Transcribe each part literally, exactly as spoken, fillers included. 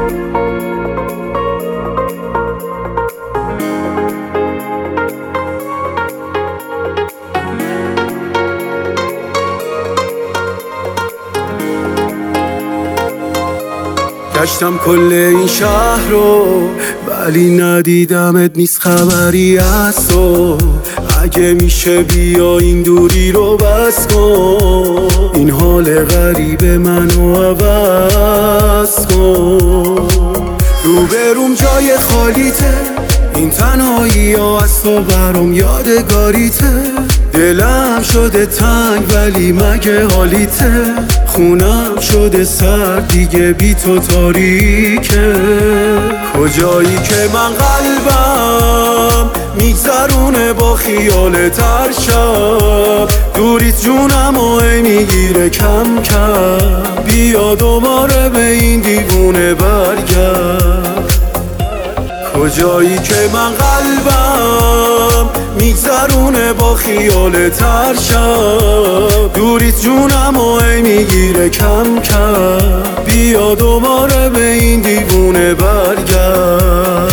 گشتم کل این شهر رو ولی ندیدمت، نیست خبری از تو. اگه میشه بیا این دوری رو بس کن، این حال غریب منو عوض کن. روبروم جای خالیته، این تنهایی ها از تو برام یادگاریته. دلم شده تنگ ولی مگه حالیته، خونم شده سرد دیگه بی تو تاریکه. کجایی که من قلبم میگذرونه با خیالت هر شب، دوریت جونم و ای میگیره کم کم. بیا دوباره به این دیوونه برگرد. کجایی که من قلبم میگذرونه با خیالت هر شب، دوریت جونم و ای میگیره کم کم. بیا دوباره به این دیوونه برگرد.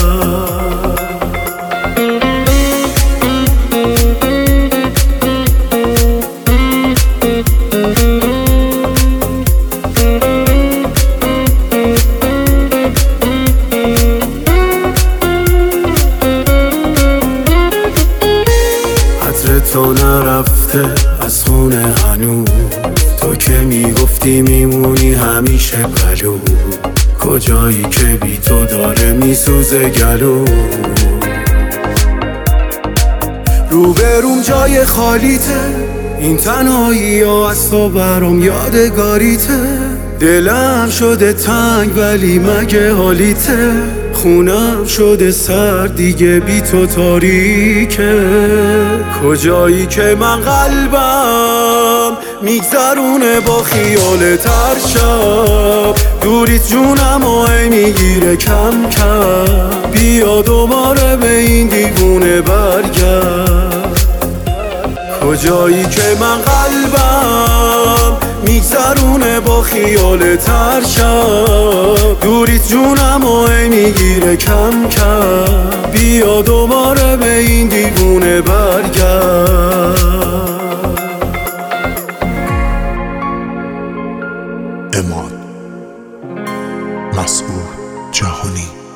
تو نرفته از خونه هنوز، تو که میگفتی میمونی همیشه بلو. کجایی که بی تو داره میسوزه گلو. روبروم جای خالیته، این تنهایی ها از تو برام یادگاریته. دلم شده تنگ ولی مگه حالیته، خونم شده سرد دیگه بی تو تاریکه. کجایی که من قلبم میگذرونه با خیالت هر شب، دوریت جونم و ای میگیره کم کم. بیا دوباره به این دیوونه برگرد. کجایی که من قلبم میگذرونه با خیالت هر شب، دوریت جونم و ای میگیره کم کم. بیا دوباره به این دیوونه برگرد. امان مسعود جهانی.